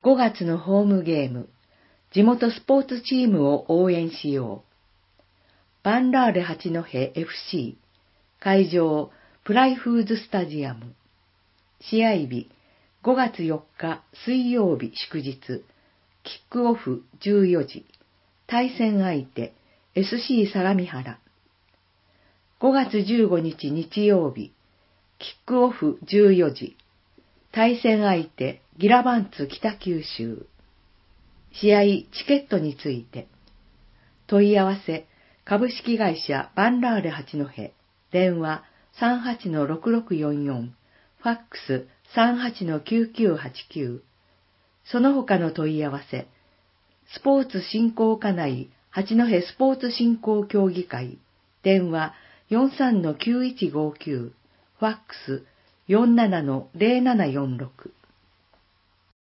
5月のホームゲーム、地元スポーツチームを応援しよう。バンラーレ八戸 FC、会場、プライフーズスタジアム。試合日、5月4日水曜日祝日、キックオフ14時、対戦相手、SC 相模原。5月15日日曜日、キックオフ14時、対戦相手、ギラバンツ北九州。試合チケットについて。問い合わせ、株式会社バンラーレ八戸、電話 38-6644、ファックス 38-9989。その他の問い合わせ、スポーツ振興課内八戸スポーツ振興協議会、電話 43-9159、ファックス 47-0746。